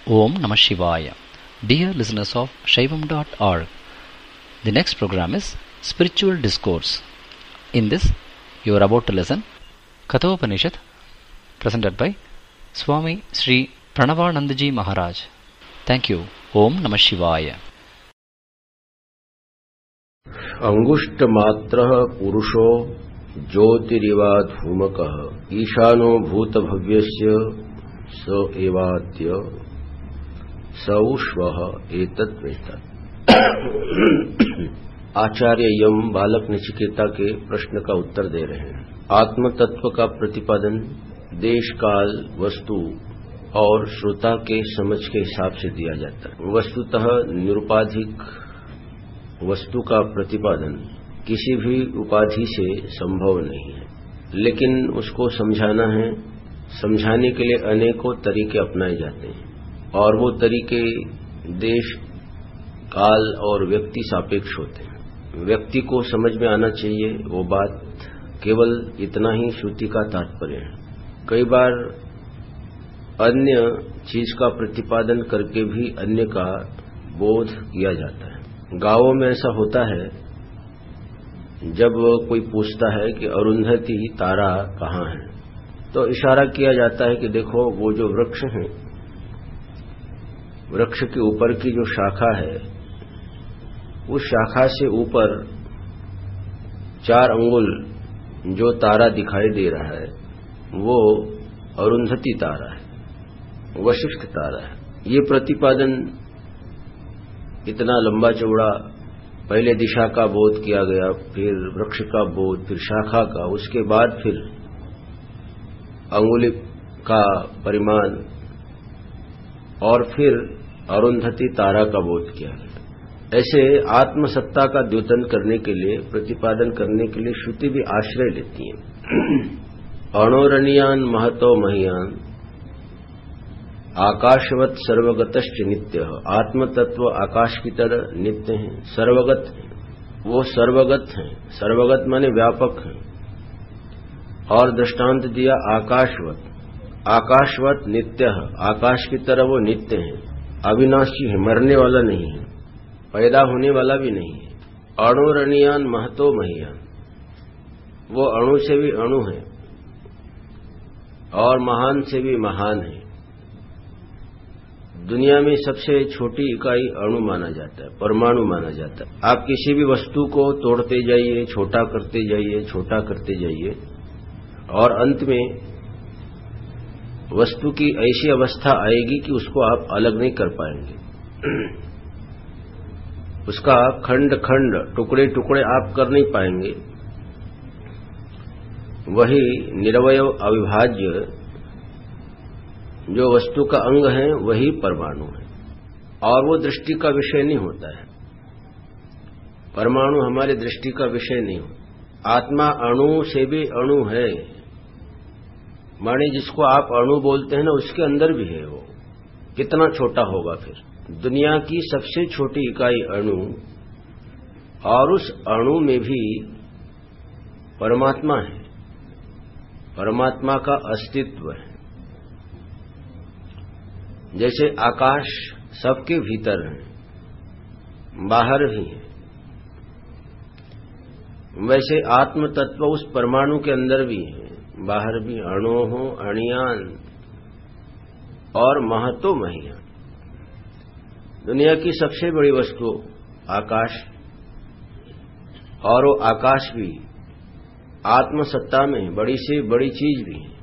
Om Namah Shivaya. Dear listeners of Shaivam.org, the next program is Spiritual Discourse. In this, you are about to listen Kathopanishad, presented by Swami Sri Pranavanandaji Maharaj. Thank you. Om Namah Shivaya. अंगुष्ट मात्र पुरुषो ज्योतिरिवा धूमकः ईशानो भूत भव्यस्य स एवाद्य स उष्वः एतद्वेतत्। आचार्य यम बालक नचिकेता के प्रश्न का उत्तर दे रहे हैं। आत्म तत्व का प्रतिपादन देश काल वस्तु और श्रोता के समझ के हिसाब से दिया जाता है। वस्तुतः निरुपाधिक वस्तु का प्रतिपादन किसी भी उपाधि से संभव नहीं है, लेकिन उसको समझाना है। समझाने के लिए अनेकों तरीके अपनाए जाते हैं और वो तरीके देश काल और व्यक्ति सापेक्ष होते हैं। व्यक्ति को समझ में आना चाहिए वो बात, केवल इतना ही श्रुति का तात्पर्य है। कई बार अन्य चीज का प्रतिपादन करके भी अन्य का बोध किया जाता है। गांवों में ऐसा होता है, जब कोई पूछता है कि अरुंधति तारा कहाँ है, तो इशारा किया जाता है कि देखो वो जो वृक्ष है, वृक्ष के ऊपर की जो शाखा है, उस शाखा से ऊपर 4 अंगुल जो तारा दिखाई दे रहा है वो अरुंधति तारा है, वशिष्ठ तारा है। ये प्रतिपादन इतना लंबा चौड़ा, पहले दिशा का बोध किया गया, फिर वृक्ष का बोध, फिर शाखा का, उसके बाद फिर अंगुली का परिमाण और फिर अरुंधति तारा का बोध किया गया। ऐसे आत्मसत्ता का द्योतन करने के लिए, प्रतिपादन करने के लिए श्रुति भी आश्रय लेती है। अणोरणीयान महतो महीयान आकाशवत सर्वगतश्च नित्य। आत्म तत्व आकाश की तरह नित्य हैं, सर्वगत हैं। वो सर्वगत हैं, सर्वगत माने व्यापक हैं। और दृष्टांत दिया आकाशवत, आकाशवत नित्य, आकाश की तरह वो नित्य हैं, अविनाशी है, मरने वाला नहीं है, पैदा होने वाला भी नहीं है। अणुरणीयान महतो महीयान, वो अणु से भी अणु है और महान से भी महान है। दुनिया में सबसे छोटी इकाई अणु माना जाता है, परमाणु माना जाता है। आप किसी भी वस्तु को तोड़ते जाइए, छोटा करते जाइए, छोटा करते जाइए, और अंत में वस्तु की ऐसी अवस्था आएगी कि उसको आप अलग नहीं कर पाएंगे। उसका खंड खंड, टुकड़े टुकड़े आप कर नहीं पाएंगे। वही निरवय अविभाज्य जो वस्तु का अंग है वही परमाणु है, और वो दृष्टि का विषय नहीं होता है। परमाणु हमारी दृष्टि का विषय नहीं होता। आत्मा अणु से भी अणु है, माने जिसको आप अणु बोलते हैं ना, उसके अंदर भी है। वो कितना छोटा होगा फिर। दुनिया की सबसे छोटी इकाई अणु, और उस अणु में भी परमात्मा है, परमात्मा का अस्तित्व है। जैसे आकाश सबके भीतर है, बाहर भी है, वैसे आत्म तत्व उस परमाणु के अंदर भी है, बाहर भी। अणोहो अणियान और महतो महीयान। दुनिया की सबसे बड़ी वस्तु आकाश, और वो आकाश भी आत्मसत्ता में बड़ी से बड़ी चीज भी है।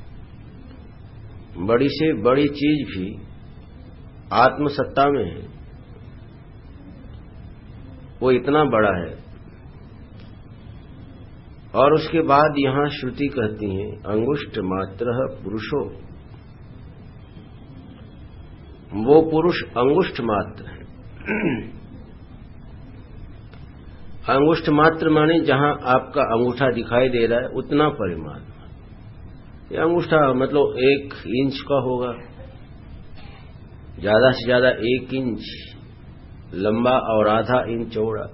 बड़ी से बड़ी चीज भी आत्मसत्ता में है, वो इतना बड़ा है। और उसके बाद यहां श्रुति कहती है अंगुष्ठ मात्र पुरुषो, वो पुरुष अंगुष्ठ मात्र है। अंगुष्ठ मात्र माने जहां आपका अंगूठा दिखाई दे रहा है उतना परिमाण। ये अंगूठा मतलब 1 इंच का होगा, ज्यादा से ज्यादा 1 इंच लंबा और आधा इंच चौड़ा।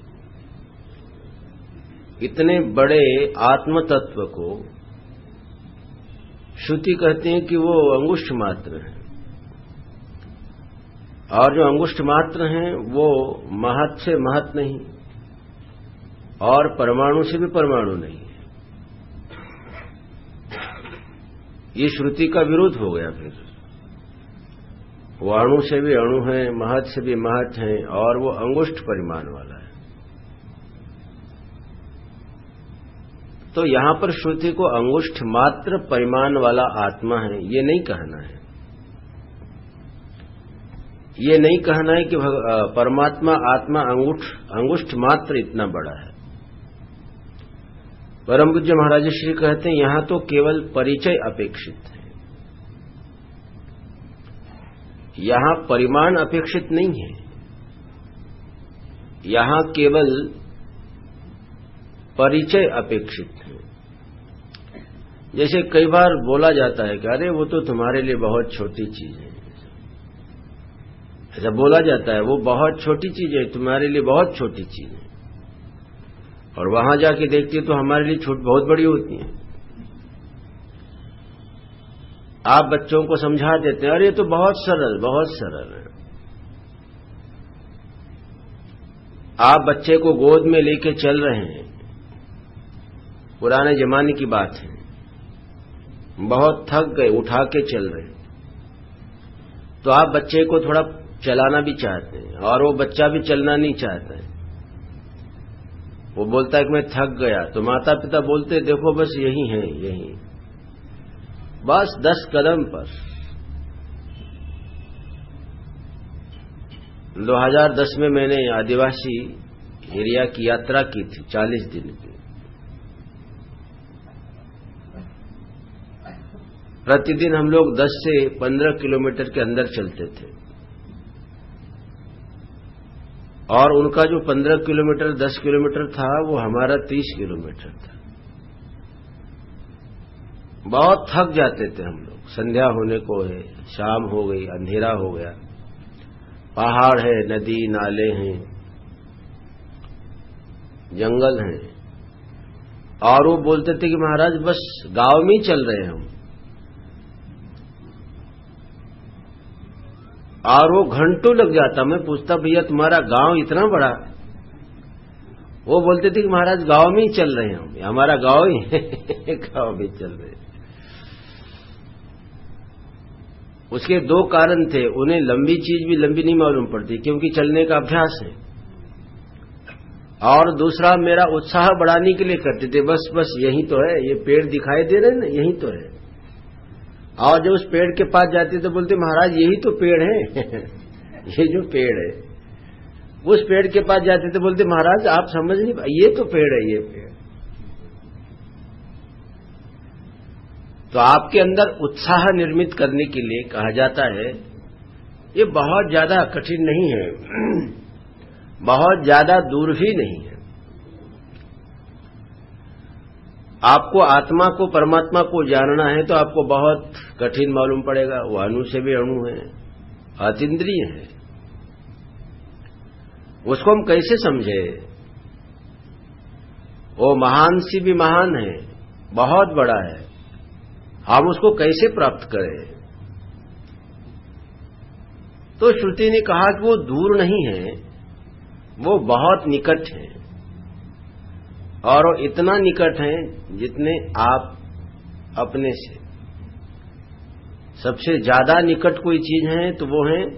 इतने बड़े आत्म तत्व को श्रुति कहते हैं कि वो अंगुष्ठ मात्र है। और जो अंगुष्ठ मात्र हैं वो महत से महत नहीं और परमाणु से भी परमाणु नहीं है। ये श्रुति का विरोध हो गया। फिर वो अणु से भी अणु है, महत से भी महत है और वो अंगुष्ठ परिमाण वाला है। तो यहां पर श्रुति को अंगुष्ठ मात्र परिमाण वाला आत्मा है ये नहीं कहना है। ये नहीं कहना है कि परमात्मा आत्मा अंगुष्ठ मात्र इतना बड़ा है। परम पूज्य महाराज श्री कहते हैं यहां तो केवल परिचय अपेक्षित है, यहां परिमाण अपेक्षित नहीं है, यहां केवल परिचय अपेक्षित है। जैसे कई बार बोला जाता है कि अरे वो तो तुम्हारे लिए बहुत छोटी चीज है, ऐसा बोला जाता है, वो बहुत छोटी चीज है, तुम्हारे लिए बहुत छोटी चीज है, और वहां जाके देखते तो हमारे लिए छूट बहुत बड़ी होती है। आप बच्चों को समझा देते हैं, अरे ये तो बहुत सरल है। आप बच्चे को गोद में लेके चल रहे हैं, पुराने जमाने की बात है, बहुत थक गए, उठा के चल रहे हैं, तो आप बच्चे को थोड़ा चलाना भी चाहते हैं और वो बच्चा भी चलना नहीं चाहता है। वो बोलता है कि मैं थक गया, तो माता पिता बोलते देखो बस यही है, यही बस 10 कदम पर। 2010 में मैंने आदिवासी एरिया की यात्रा की थी 40 दिन की। प्रतिदिन हम लोग 10 से 15 किलोमीटर के अंदर चलते थे और उनका जो 15 किलोमीटर 10 किलोमीटर था वो हमारा 30 किलोमीटर था। बहुत थक जाते थे हम लोग। संध्या होने को है, शाम हो गई, अंधेरा हो गया, पहाड़ है, नदी नाले हैं, जंगल हैं, और वो बोलते थे कि महाराज बस गांव में ही चल रहे हैं हम। और वो घंटों लग जाता। मैं पूछता भैया तुम्हारा गांव इतना बड़ा? वो बोलते थे कि महाराज गांव में ही चल रहे हैं हम, हमारा गांव ही है गांव में चल रहे हैं। उसके 2 कारण थे। उन्हें लंबी चीज भी लंबी नहीं मालूम पड़ती क्योंकि चलने का अभ्यास है, और दूसरा मेरा उत्साह बढ़ाने के लिए करते थे, बस बस यही तो है, ये पेड़ दिखाई दे रहे हैं ना, यही तो है। और जब उस पेड़ के पास जाते तो बोलते महाराज यही तो पेड़ है ये जो पेड़ है। उस पेड़ के पास जाते तो बोलते महाराज आप समझ नहीं पाए, ये तो पेड़ है, ये पेड़। तो आपके अंदर उत्साह निर्मित करने के लिए कहा जाता है, ये बहुत ज्यादा कठिन नहीं है, बहुत ज्यादा दूर भी नहीं है। आपको आत्मा को परमात्मा को जानना है तो आपको बहुत कठिन मालूम पड़ेगा। वो अणु से भी अणु है, अतीन्द्रिय है, उसको हम कैसे समझे? वो महान से भी महान है, बहुत बड़ा है, हम उसको कैसे प्राप्त करें? तो श्रुति ने कहा कि वो दूर नहीं है, वो बहुत निकट है, और वो इतना निकट है जितने आप अपने से। सबसे ज्यादा निकट कोई चीज है तो वो है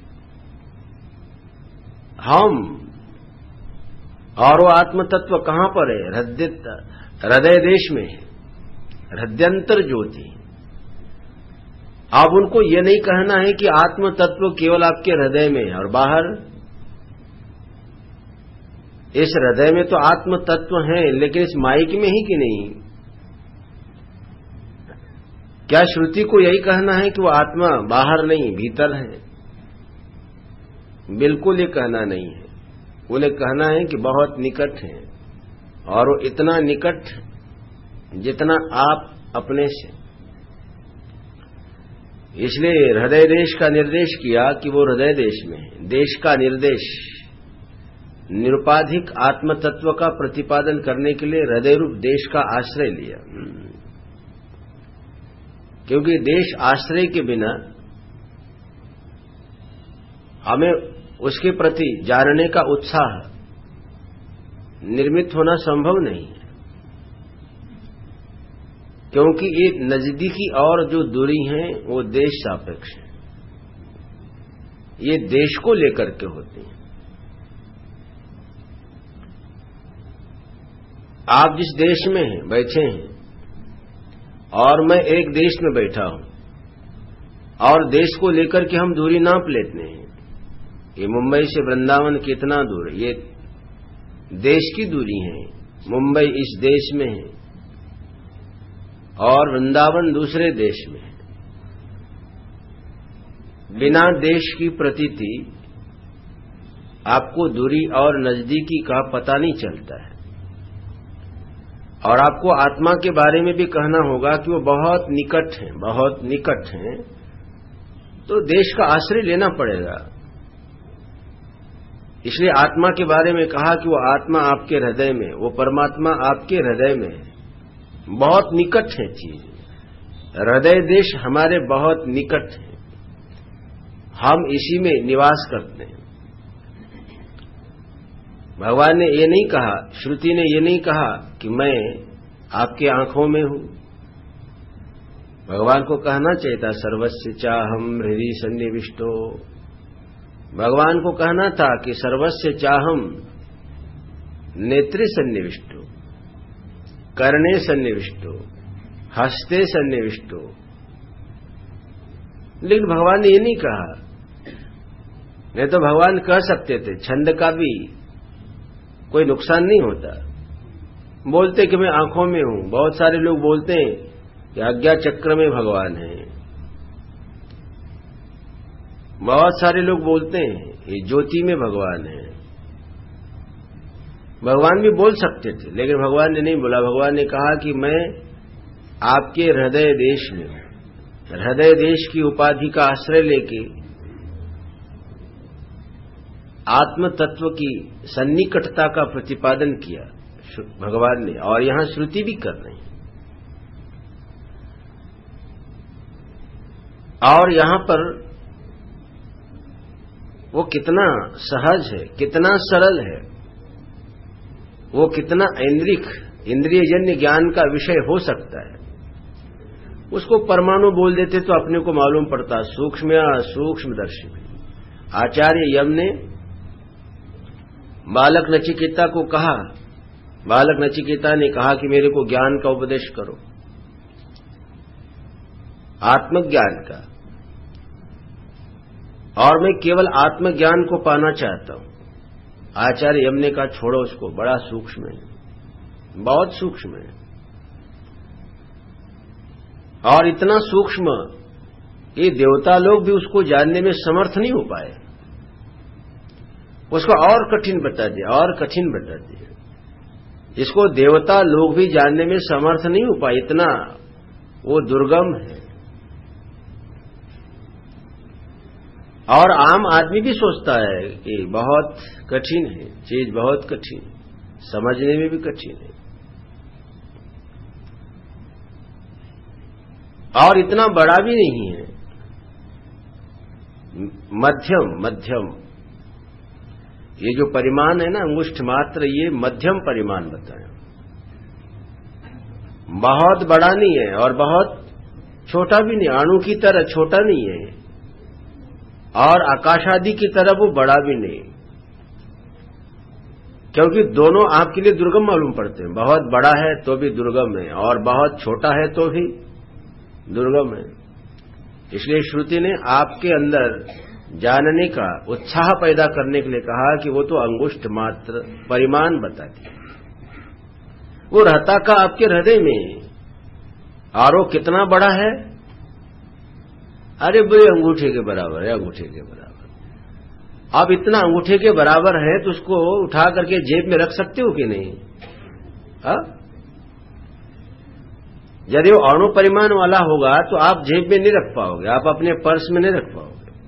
हम। और वो आत्म तत्व कहां पर है? हृदय देश में है, हृदयंतर ज्योति। अब उनको ये नहीं कहना है कि आत्म तत्व केवल आपके हृदय में है और बाहर। इस हृदय में तो आत्म तत्व है, लेकिन इस माइक में ही कि नहीं? क्या श्रुति को यही कहना है कि वो आत्मा बाहर नहीं भीतर है? बिल्कुल ये कहना नहीं है। उन्हें कहना है कि बहुत निकट है, और वो इतना निकट जितना आप अपने से। इसलिए हृदय देश का निर्देश किया कि वो हृदय देश में है। देश का निर्देश निरुपाधिक आत्म तत्व का प्रतिपादन करने के लिए हृदय रूप देश का आश्रय लिया, क्योंकि देश आश्रय के बिना हमें उसके प्रति जानने का उत्साह निर्मित होना संभव नहीं है, क्योंकि ये नजदीकी और जो दूरी है वो देश सापेक्ष है, ये देश को लेकर के होती है। आप जिस देश में हैं, बैठे हैं, और मैं एक देश में बैठा हूं, और देश को लेकर के हम दूरी नाप लेते हैं। ये मुंबई से वृंदावन कितना दूर है, ये देश की दूरी है। मुंबई इस देश में है और वृंदावन दूसरे देश में है। बिना देश की प्रतीति आपको दूरी और नजदीकी का पता नहीं चलता है। और आपको आत्मा के बारे में भी कहना होगा कि वो बहुत निकट है, बहुत निकट है, तो देश का आश्रय लेना पड़ेगा। इसलिए आत्मा के बारे में कहा कि वो आत्मा आपके हृदय में, वो परमात्मा आपके हृदय में है, बहुत निकट है चीज। हृदय देश हमारे बहुत निकट है, हम इसी में निवास करते हैं। भगवान ने ये नहीं कहा, श्रुति ने ये नहीं कहा कि मैं आपके आंखों में हूं। भगवान को कहना चाहिए था सर्वस्य चाहम हृदि सन्निविष्टो। भगवान को कहना था कि सर्वस्य चाहम नेत्रे सन्निविष्टो, कर्णे सन्निविष्टो, हस्ते सन्निविष्टो। लेकिन भगवान ने ये नहीं कहा। नहीं तो भगवान कह सकते थे, छंद का भी कोई नुकसान नहीं होता। बोलते कि मैं आंखों में हूं। बहुत सारे लोग बोलते हैं कि आज्ञा चक्र में भगवान है। बहुत सारे लोग बोलते हैं ये ज्योति में भगवान है। भगवान भी बोल सकते थे, लेकिन भगवान ने नहीं बोला। भगवान ने कहा कि मैं आपके हृदय देश में हूं। हृदय देश की उपाधि का आश्रय लेके आत्म तत्व की सन्निकटता का प्रतिपादन किया भगवान ने, और यहां श्रुति भी कर रही है। और यहां पर वो कितना सहज है, कितना सरल है, वो कितना इंद्रियजन्य ज्ञान का विषय हो सकता है। उसको परमाणु बोल देते तो अपने को मालूम पड़ता, सूक्ष्म या सूक्ष्मदर्शी में। आचार्य यम ने बालक नचिकेता को कहा, बालक नचिकेता ने कहा कि मेरे को ज्ञान का उपदेश करो, आत्मज्ञान का, और मैं केवल आत्मज्ञान को पाना चाहता हूं। आचार्य यम ने कहा छोड़ो उसको, बड़ा सूक्ष्म है, बहुत सूक्ष्म है, और इतना सूक्ष्म कि देवता लोग भी उसको जानने में समर्थ नहीं हो पाए। उसको और कठिन बता दिया, और कठिन बता दिया। इसको देवता लोग भी जानने में समर्थ नहीं हो पाए, इतना वो दुर्गम है। और आम आदमी भी सोचता है कि बहुत कठिन है, चीज बहुत कठिन, समझने में भी कठिन है। और इतना बड़ा भी नहीं है, मध्यम मध्यम। ये जो परिमाण है ना, अंगुष्ठ मात्र, ये मध्यम परिमाण बताया। बहुत बड़ा नहीं है और बहुत छोटा भी नहीं, अणु की तरह छोटा नहीं है, और आकाश आदि की तरह वो बड़ा भी नहीं, क्योंकि दोनों आपके लिए दुर्गम मालूम पड़ते हैं। बहुत बड़ा है तो भी दुर्गम है, और बहुत छोटा है तो भी दुर्गम है। इसलिए श्रुति ने आपके अंदर जानने का उत्साह पैदा करने के लिए कहा कि वो तो अंगुष्ठ मात्र परिमाण बताती है, वो रहता का आपके हृदय में। और वो कितना बड़ा है, अरे बुरे अंगूठे के बराबर है, अंगूठे के बराबर। अब इतना अंगूठे के बराबर है तो उसको उठा करके जेब में रख सकते हो कि नहीं? हा? यदि वो अणु परिमाण वाला होगा तो आप जेब में नहीं रख पाओगे, आप अपने पर्स में नहीं रख पाओगे।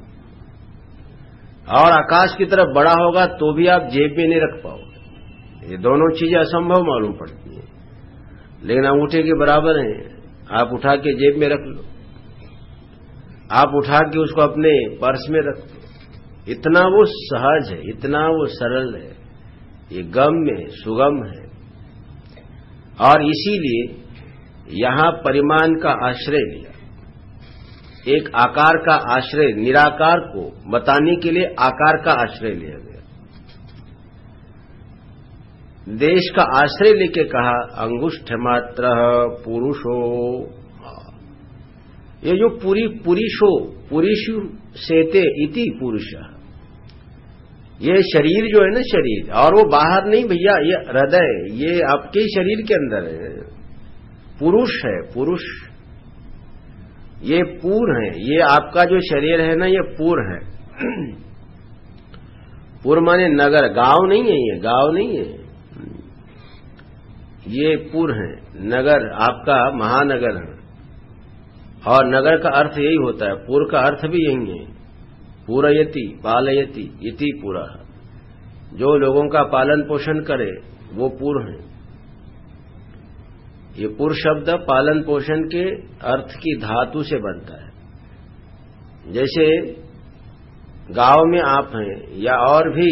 और आकाश की तरफ बड़ा होगा तो भी आप जेब में नहीं रख पाओगे। ये दोनों चीजें असंभव मालूम पड़ती हैं। लेकिन अंगूठे के बराबर हैं, आप उठा के जेब में रख लो, आप उठा के उसको अपने पर्स में रख लो, इतना वो सहज है, इतना वो सरल है, ये गम्य है, सुगम है। और इसीलिए यहां परिमाण का आश्रय लिया, एक आकार का आश्रय, निराकार को बताने के लिए आकार का आश्रय लिया गया। देश का आश्रय लेके कहा अंगुष्ठ मात्र पुरुषो। ये जो पुरुषो, पुरुषु सेते इति पुरुष, ये शरीर जो है ना, शरीर, और वो बाहर नहीं भैया, ये हृदय, ये आपके शरीर के अंदर है, पुरुष है, पुरुष, ये पूर है, ये आपका जो शरीर है ना, ये पूर है। पूर माने नगर, गांव नहीं है, ये गांव नहीं है, ये पूर है, नगर आपका महानगर है। और नगर का अर्थ यही होता है, पूर का अर्थ भी यही है, पूरयति पालयति इति पूरा। जो लोगों का पालन पोषण करे वो पूर है। ये पूर शब्द पालन पोषण के अर्थ की धातु से बनता है। जैसे गांव में आप हैं या और भी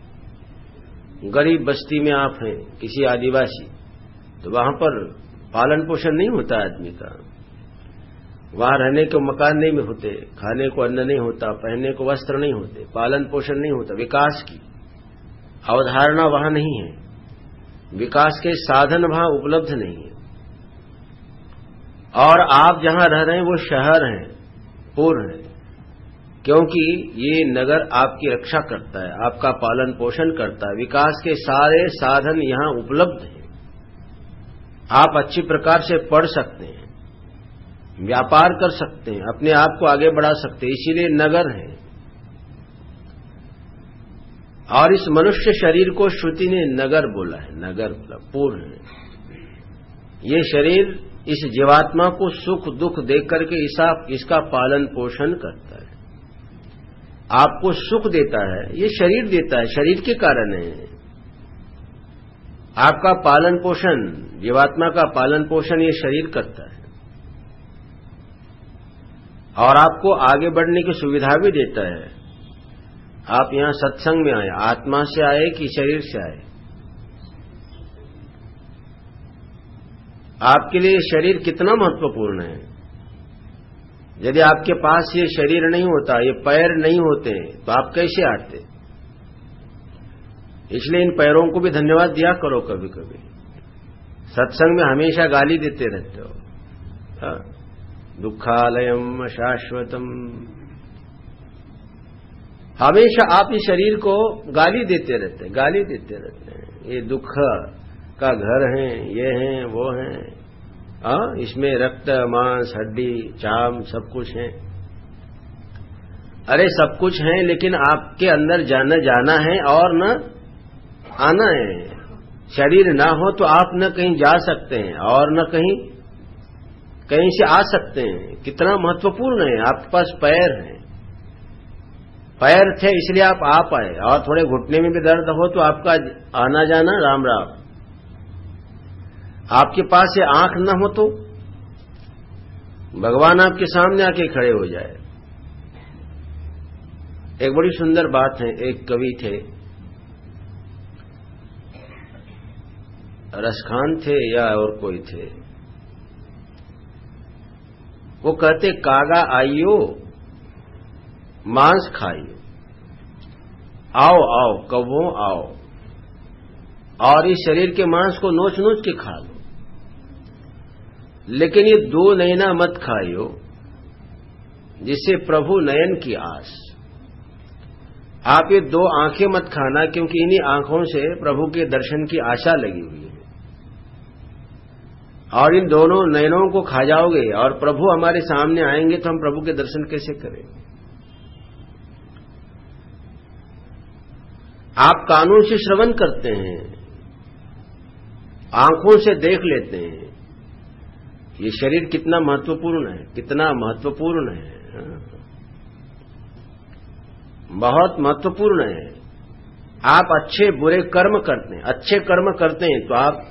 गरीब बस्ती में आप हैं, किसी आदिवासी, तो वहां पर पालन पोषण नहीं होता आदमी का, वहां रहने को मकान नहीं होते, खाने को अन्न नहीं होता, पहनने को वस्त्र नहीं होते, पालन पोषण नहीं होता, विकास की अवधारणा वहां नहीं है, विकास के साधन वहां उपलब्ध नहीं है। और आप जहां रह रहे हैं वो शहर है, पूर्व है, क्योंकि ये नगर आपकी रक्षा करता है, आपका पालन पोषण करता है, विकास के सारे साधन यहां उपलब्ध हैं। आप अच्छी प्रकार से पढ़ सकते हैं, व्यापार कर सकते हैं, अपने आप को आगे बढ़ा सकते हैं, इसीलिए नगर है। और इस मनुष्य शरीर को श्रुति ने नगर बोला है, नगर मतलब पूर्ण है। ये शरीर इस जीवात्मा को सुख दुख देख करके इसका पालन पोषण करता है, आपको सुख देता है, ये शरीर देता है, शरीर के कारण है। आपका पालन पोषण, जीवात्मा का पालन पोषण ये शरीर करता है, और आपको आगे बढ़ने की सुविधा भी देता है। आप यहां सत्संग में आए, आत्मा से आए कि शरीर से आए? आपके लिए शरीर कितना महत्वपूर्ण है। यदि आपके पास ये शरीर नहीं होता, ये पैर नहीं होते, तो आप कैसे आते? इसलिए इन पैरों को भी धन्यवाद दिया करो कभी कभी। सत्संग में हमेशा गाली देते रहते हो, दुखालयम शाश्वतम, हमेशा आप इस शरीर को गाली देते रहते हैं, गाली देते रहते हैं। ये दुख का घर है, ये हैं वो हैं, इसमें रक्त मांस हड्डी चाम सब कुछ है। अरे सब कुछ है, लेकिन आपके अंदर जाना है और न आना है। शरीर ना हो तो आप न कहीं जा सकते हैं और न कहीं से आ सकते हैं। कितना महत्वपूर्ण है। आपके पास पैर है, पैर थे इसलिए आप आ पाए, और थोड़े घुटने में भी दर्द हो तो आपका आना जाना राम राम। आपके पास ये आंख न हो तो भगवान आपके सामने आके खड़े हो जाए। एक बड़ी सुंदर बात है, एक कवि थे, रसखान थे या और कोई थे, वो कहते कागा आइयो मांस खाइयो, आओ आओ कबो आओ, और इस शरीर के मांस को नोच नोच के खा लो, लेकिन ये दो नैना मत खाइयो जिससे प्रभु नयन की आस। आप ये दो आंखें मत खाना, क्योंकि इन्हीं आंखों से प्रभु के दर्शन की आशा लगी हुई है, और इन दोनों नयनों को खा जाओगे और प्रभु हमारे सामने आएंगे तो हम प्रभु के दर्शन कैसे करेंगे। आप कानों से श्रवण करते हैं, आंखों से देख लेते हैं, ये शरीर कितना महत्वपूर्ण है, कितना महत्वपूर्ण है, बहुत महत्वपूर्ण है। आप अच्छे बुरे कर्म करते हैं, अच्छे कर्म करते हैं तो आप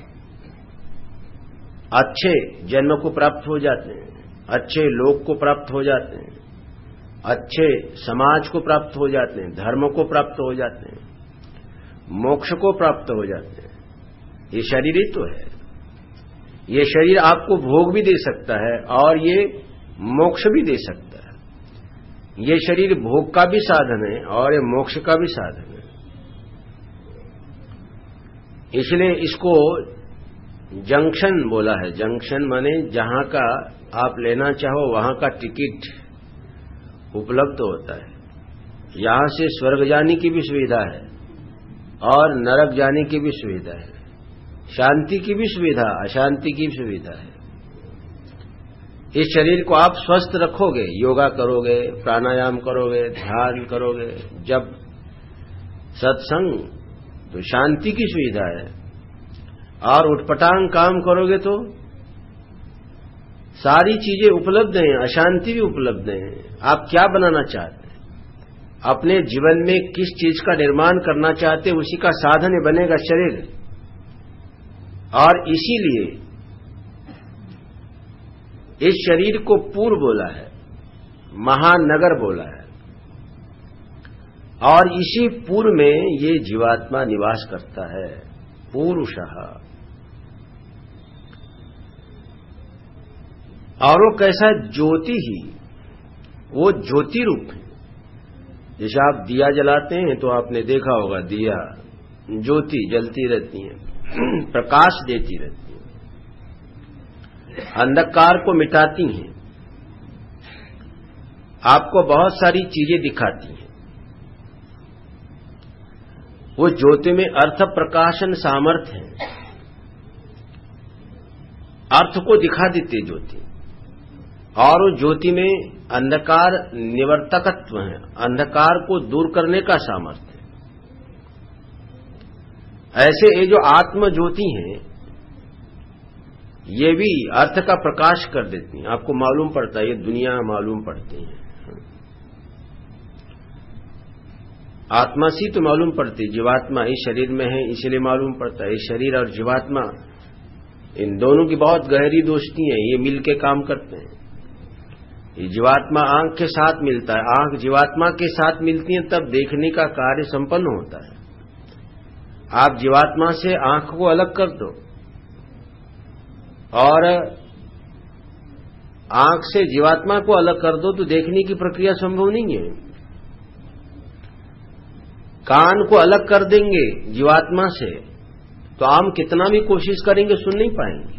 अच्छे जन्म को प्राप्त हो जाते हैं, अच्छे लोक को प्राप्त हो जाते हैं, अच्छे समाज को प्राप्त हो जाते हैं, धर्म को प्राप्त हो जाते हैं, मोक्ष को प्राप्त हो जाते हैं। ये शरीर ही तो है। ये शरीर आपको भोग भी दे सकता है और ये मोक्ष भी दे सकता है। ये शरीर भोग का भी साधन है और ये मोक्ष का भी साधन है। इसलिए इसको जंक्शन बोला है। जंक्शन माने जहां का आप लेना चाहो वहां का टिकट उपलब्ध होता है। यहां से स्वर्ग जाने की भी सुविधा है और नरक जाने की भी सुविधा है, शांति की भी सुविधा, अशांति की भी सुविधा है। इस शरीर को आप स्वस्थ रखोगे, योगा करोगे, प्राणायाम करोगे, ध्यान करोगे, जब सत्संग, तो शांति की सुविधा है। और उठपटांग काम करोगे तो सारी चीजें उपलब्ध हैं, अशांति भी उपलब्ध है। आप क्या बनाना चाहते हैं, अपने जीवन में किस चीज का निर्माण करना चाहते हैं, उसी का साधन बनेगा शरीर। और इसीलिए इस शरीर को पूर्व बोला है, महानगर बोला है। और इसी पूर्व में ये जीवात्मा निवास करता है, पूरुषः। और वो कैसा ज्योति ही, वो ज्योति रूप है। जैसे आप दिया जलाते हैं तो आपने देखा होगा, दिया ज्योति जलती रहती है, प्रकाश देती रहती है, अंधकार को मिटाती हैं, आपको बहुत सारी चीजें दिखाती हैं। वो ज्योति में अर्थ प्रकाशन सामर्थ्य है, अर्थ को दिखा देती है ज्योति। और वो ज्योति में अंधकार निवर्तकत्व है, अंधकार को दूर करने का सामर्थ्य है। ऐसे ये जो आत्म ज्योति हैं, ये भी अर्थ का प्रकाश कर देती हैं। आपको मालूम पड़ता है, ये दुनिया मालूम पड़ती है, आत्मा सी तो मालूम पड़ती। जीवात्मा इस शरीर में है इसलिए मालूम पड़ता है। शरीर और जीवात्मा, इन दोनों की बहुत गहरी दोस्ती है, ये मिलके काम करते हैं। ये जीवात्मा आंख के साथ मिलता है, आंख जीवात्मा के साथ मिलती है, तब देखने का कार्य संपन्न होता है। आप जीवात्मा से आंख को अलग कर दो और आंख से जीवात्मा को अलग कर दो तो देखने की प्रक्रिया संभव नहीं है। कान को अलग कर देंगे जीवात्मा से तो हम कितना भी कोशिश करेंगे सुन नहीं पाएंगे।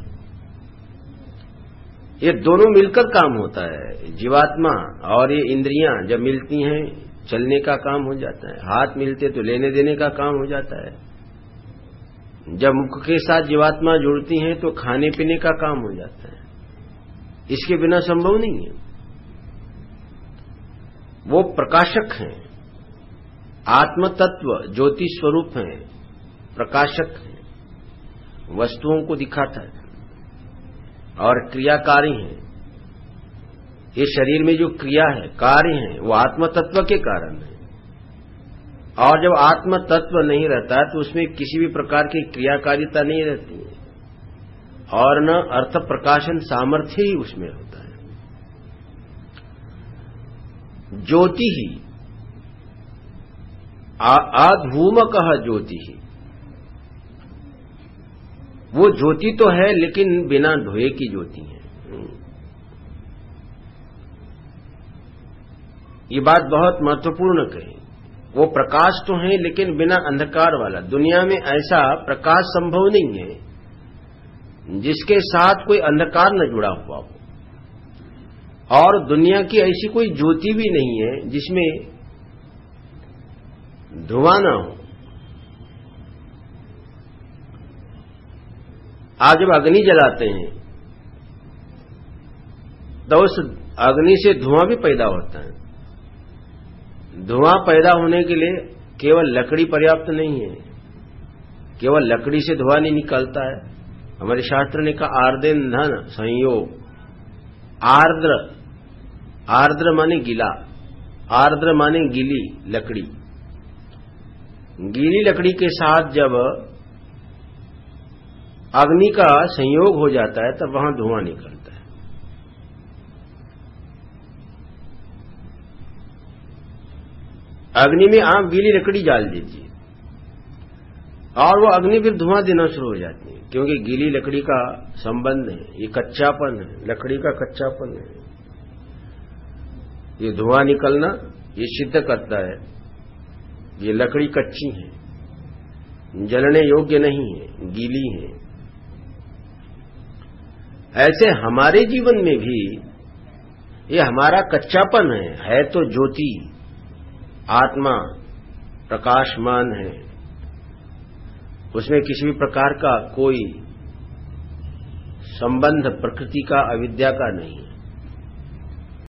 ये दोनों मिलकर काम होता है। जीवात्मा और ये इंद्रियां जब मिलती हैं चलने का काम हो जाता है, हाथ मिलते तो लेने देने का काम हो जाता है। जब मुख के साथ जीवात्मा जुड़ती हैं तो खाने पीने का काम हो जाता है। इसके बिना संभव नहीं है। वो प्रकाशक हैं, आत्म तत्व ज्योति स्वरूप हैं, प्रकाशक हैं, वस्तुओं को दिखाता है और क्रियाकारी हैं। ये शरीर में जो क्रिया है, कार्य है, वो आत्म तत्व के कारण है। और जब आत्म तत्व नहीं रहता तो उसमें किसी भी प्रकार की क्रियाकारिता नहीं रहती है और न अर्थ प्रकाशन सामर्थ्य ही उसमें होता है। ज्योति ही अधूमकः ज्योति ही, वो ज्योति तो है लेकिन बिना धुएं की ज्योति है। ये बात बहुत महत्वपूर्ण कही। वो प्रकाश तो है लेकिन बिना अंधकार वाला। दुनिया में ऐसा प्रकाश संभव नहीं है जिसके साथ कोई अंधकार न जुड़ा हुआ हो, और दुनिया की ऐसी कोई ज्योति भी नहीं है जिसमें धुआं न हो। आज जब अग्नि जलाते हैं तो उस अग्नि से धुआं भी पैदा होता है। धुआं पैदा होने के लिए केवल लकड़ी पर्याप्त नहीं है, केवल लकड़ी से धुआं नहीं निकलता है। हमारे शास्त्र ने कहा आर्देन्धन संयोग। आर्द्र, आर्द्र माने गीला, आर्द्र माने गीली लकड़ी। गीली लकड़ी के साथ जब अग्नि का संयोग हो जाता है तब वहां धुआं निकलता है। अग्नि में आप गीली लकड़ी डाल दीजिए और वो अग्नि फिर धुआं देना शुरू हो जाती है, क्योंकि गीली लकड़ी का संबंध है, ये कच्चापन है, लकड़ी का कच्चापन है। ये धुआं निकलना ये सिद्ध करता है ये लकड़ी कच्ची है, जलने योग्य नहीं है, गीली है। ऐसे हमारे जीवन में भी ये हमारा कच्चापन है तो ज्योति, आत्मा प्रकाशमान है, उसमें किसी भी प्रकार का कोई संबंध प्रकृति का, अविद्या का नहीं।